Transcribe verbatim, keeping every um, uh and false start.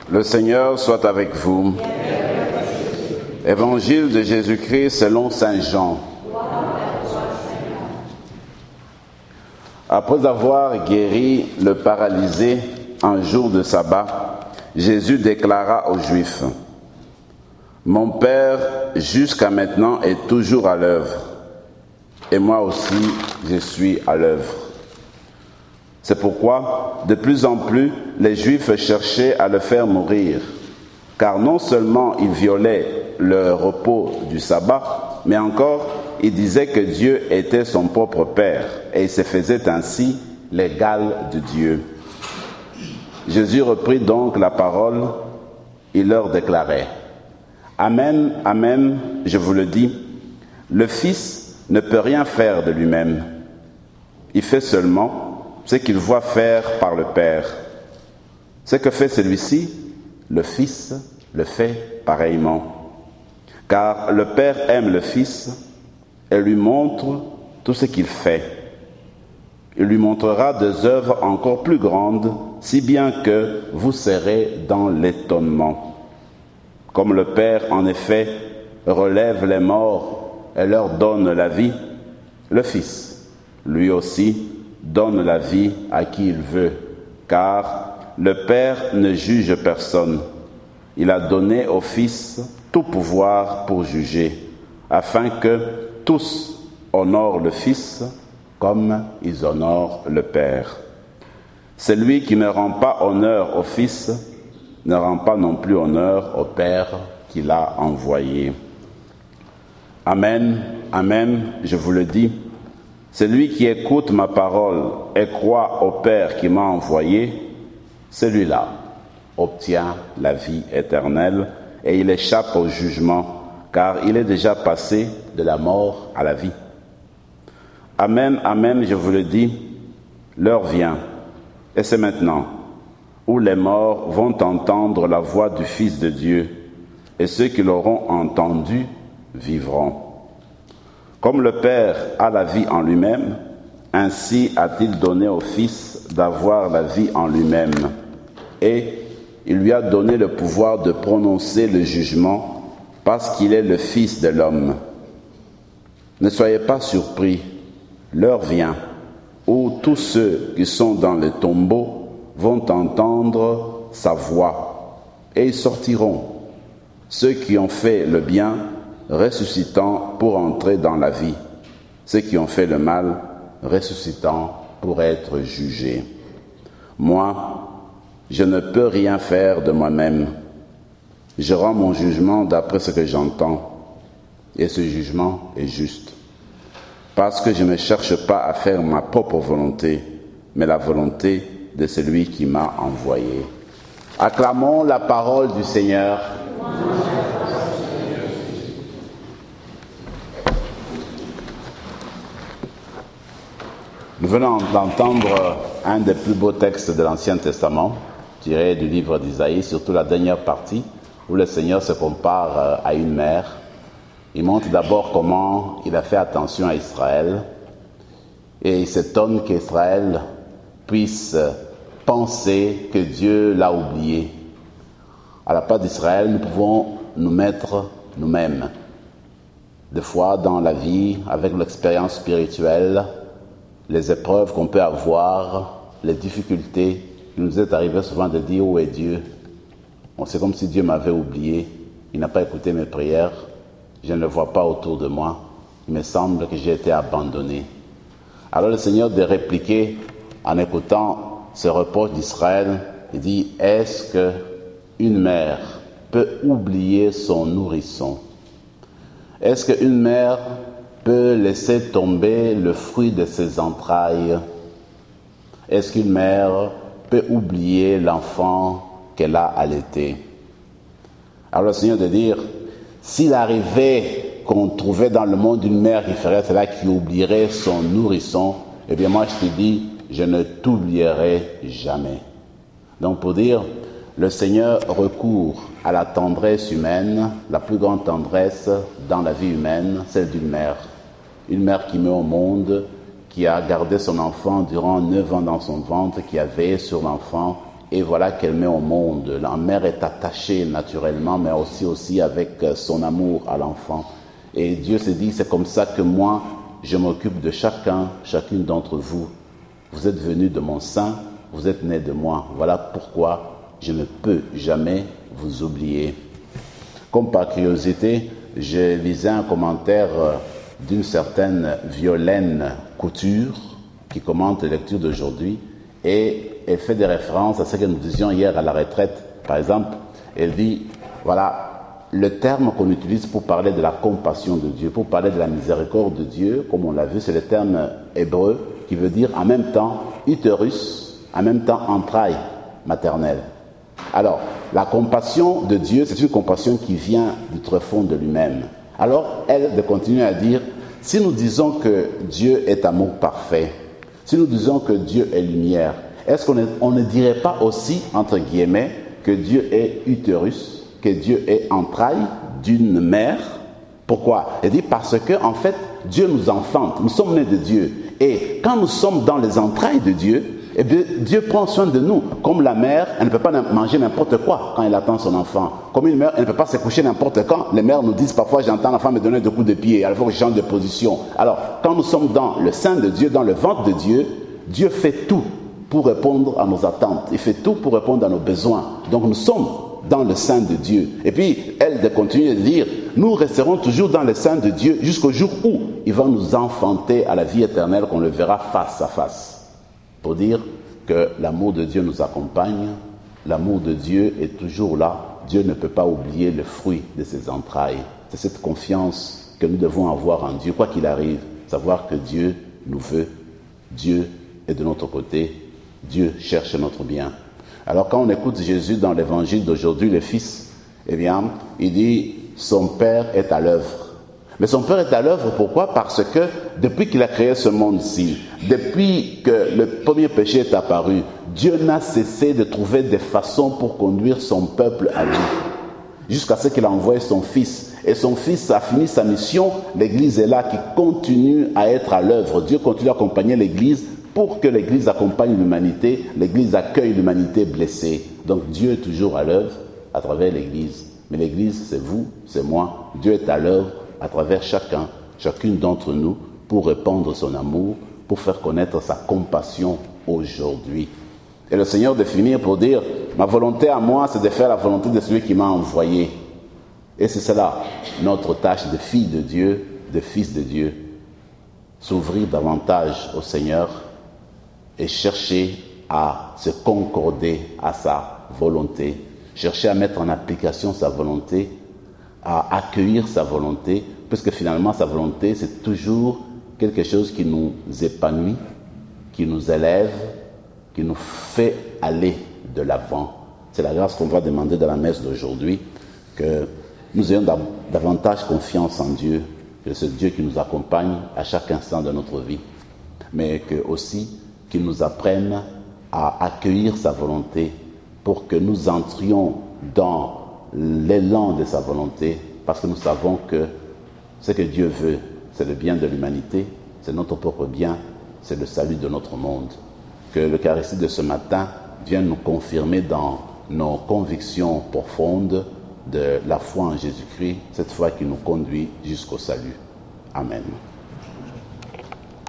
Le Seigneur soit avec vous. Évangile de Jésus-Christ selon saint Jean. Après avoir guéri le paralysé un jour de sabbat, Jésus déclara aux Juifs: « Mon Père, jusqu'à maintenant, est toujours à l'œuvre, et moi aussi, je suis à l'œuvre. » C'est pourquoi, de plus en plus, les Juifs cherchaient à le faire mourir, car non seulement il violait le repos du sabbat, mais encore, il disait que Dieu était son propre Père, et il se faisait ainsi l'égal de Dieu. Jésus reprit donc la parole, il leur déclarait: « Amen, amen, je vous le dis, le Fils ne peut rien faire de lui-même. Il fait seulement ce qu'il voit faire par le Père. Ce que fait celui-ci, le Fils le fait pareillement. Car le Père aime le Fils et lui montre tout ce qu'il fait. Il lui montrera des œuvres encore plus grandes, si bien que vous serez dans l'étonnement. Comme le Père, en effet, relève les morts et leur donne la vie, le Fils, lui aussi, donne la vie à qui il veut, car le Père ne juge personne. Il a donné au Fils tout pouvoir pour juger, afin que tous honorent le Fils comme ils honorent le Père. Celui qui ne rend pas honneur au Fils ne rend pas non plus honneur au Père qui l'a envoyé. Amen, amen, je vous le dis, celui qui écoute ma parole et croit au Père qui m'a envoyé, celui-là obtient la vie éternelle et il échappe au jugement, car il est déjà passé de la mort à la vie. Amen, amen, je vous le dis, l'heure vient, et c'est maintenant, où les morts vont entendre la voix du Fils de Dieu, et ceux qui l'auront entendu vivront. Comme le Père a la vie en lui-même, ainsi a-t-il donné au Fils d'avoir la vie en lui-même. Et il lui a donné le pouvoir de prononcer le jugement parce qu'il est le Fils de l'homme. Ne soyez pas surpris, l'heure vient où tous ceux qui sont dans le tombeau vont entendre sa voix et ils sortiront, ceux qui ont fait le bien ressuscitant pour entrer dans la vie, ceux qui ont fait le mal ressuscitant pour être jugés. Moi, je ne peux rien faire de moi-même. Je rends mon jugement d'après ce que j'entends, et ce jugement est juste, parce que je ne cherche pas à faire ma propre volonté, mais la volonté de celui qui m'a envoyé. Acclamons la parole du Seigneur. Nous venons d'entendre un des plus beaux textes de l'Ancien Testament, tiré du livre d'Isaïe, surtout la dernière partie, où le Seigneur se compare à une mère. Il montre d'abord comment il a fait attention à Israël, et il s'étonne qu'Israël puisse penser que Dieu l'a oublié. À la part d'Israël, nous pouvons nous mettre nous-mêmes. Des fois, dans la vie, avec l'expérience spirituelle, les épreuves qu'on peut avoir, les difficultés, il nous est arrivé souvent de dire « Où est Dieu ?» Bon, c'est comme si Dieu m'avait oublié, il n'a pas écouté mes prières, je ne le vois pas autour de moi, il me semble que j'ai été abandonné. Alors le Seigneur de répliquer en écoutant ce reproche d'Israël, il dit « Est-ce qu'une mère peut oublier son nourrisson? Est-ce qu'une mère peut laisser tomber le fruit de ses entrailles? Est-ce qu'une mère peut oublier l'enfant qu'elle a allaité? » Alors le Seigneur de dire, s'il arrivait qu'on trouvait dans le monde une mère qui ferait cela, qui oublierait son nourrisson, eh bien moi je te dis, je ne t'oublierai jamais. Donc pour dire, le Seigneur recourt à la tendresse humaine, la plus grande tendresse dans la vie humaine, celle d'une mère. Une mère qui met au monde, qui a gardé son enfant durant neuf ans dans son ventre, qui a veillé sur l'enfant, et voilà qu'elle met au monde. La mère est attachée naturellement, mais aussi, aussi avec son amour à l'enfant. Et Dieu se dit, c'est comme ça que moi, je m'occupe de chacun, chacune d'entre vous. Vous êtes venus de mon sein, vous êtes nés de moi. Voilà pourquoi je ne peux jamais vous oublier. Comme par curiosité, je lisais un commentaire d'une certaine Violaine Couture qui commente la lecture d'aujourd'hui et elle fait des références à ce que nous disions hier à la retraite. Par exemple, elle dit, voilà, le terme qu'on utilise pour parler de la compassion de Dieu, pour parler de la miséricorde de Dieu, comme on l'a vu, c'est le terme hébreu qui veut dire en même temps utérus, en même temps entraille maternelle. Alors, la compassion de Dieu, c'est une compassion qui vient du tréfonds de lui-même. Alors, elle de continuer à dire, si nous disons que Dieu est amour parfait, si nous disons que Dieu est lumière, est-ce qu'on est, on ne dirait pas aussi, entre guillemets, que Dieu est utérus, que Dieu est entraille d'une mère? Pourquoi? Elle dit parce que, en fait, Dieu nous enfante, nous sommes nés de Dieu. Et quand nous sommes dans les entrailles de Dieu, eh bien, Dieu prend soin de nous. Comme la mère, elle ne peut pas manger n'importe quoi quand elle attend son enfant. Comme une mère, elle ne peut pas se coucher n'importe quand. Les mères nous disent parfois, j'entends l'enfant me donner des coups de pied, alors il faut que je change de position. Alors, quand nous sommes dans le sein de Dieu, dans le ventre de Dieu, Dieu fait tout pour répondre à nos attentes. Il fait tout pour répondre à nos besoins. Donc nous sommes dans le sein de Dieu. Et puis, elle de continuer de dire, nous resterons toujours dans le sein de Dieu jusqu'au jour où il va nous enfanter à la vie éternelle, qu'on le verra face à face. Pour dire que l'amour de Dieu nous accompagne, l'amour de Dieu est toujours là. Dieu ne peut pas oublier le fruit de ses entrailles. C'est cette confiance que nous devons avoir en Dieu, quoi qu'il arrive, savoir que Dieu nous veut, Dieu est de notre côté, Dieu cherche notre bien. Alors quand on écoute Jésus dans l'évangile d'aujourd'hui, le Fils, eh bien, il dit, son Père est à l'œuvre. Mais son Père est à l'œuvre, pourquoi? Parce que depuis qu'il a créé ce monde-ci, depuis que le premier péché est apparu, Dieu n'a cessé de trouver des façons pour conduire son peuple à lui. Jusqu'à ce qu'il a envoyé son Fils. Et son Fils a fini sa mission, l'Église est là qui continue à être à l'œuvre. Dieu continue à accompagner l'Église pour que l'Église accompagne l'humanité, l'Église accueille l'humanité blessée. Donc Dieu est toujours à l'œuvre à travers l'Église. Mais l'Église, c'est vous, c'est moi. Dieu est à l'œuvre à travers chacun, chacune d'entre nous, pour répandre son amour, pour faire connaître sa compassion aujourd'hui. Et le Seigneur de finir pour dire, ma volonté à moi, c'est de faire la volonté de celui qui m'a envoyé. Et c'est cela, notre tâche de fille de Dieu, de fils de Dieu. S'ouvrir davantage au Seigneur et chercher à se concorder à sa volonté. Chercher à mettre en application sa volonté, à accueillir sa volonté, puisque finalement sa volonté, c'est toujours quelque chose qui nous épanouit, qui nous élève, qui nous fait aller de l'avant. C'est la grâce qu'on va demander dans la messe d'aujourd'hui, que nous ayons davantage confiance en Dieu, que c'est Dieu qui nous accompagne à chaque instant de notre vie, mais que aussi qu'il nous apprenne à accueillir sa volonté pour que nous entrions dans l'élan de sa volonté, parce que nous savons que ce que Dieu veut, c'est le bien de l'humanité, c'est notre propre bien, c'est le salut de notre monde. Que l'Eucharistie de ce matin vienne nous confirmer dans nos convictions profondes de la foi en Jésus-Christ, cette foi qui nous conduit jusqu'au salut. Amen.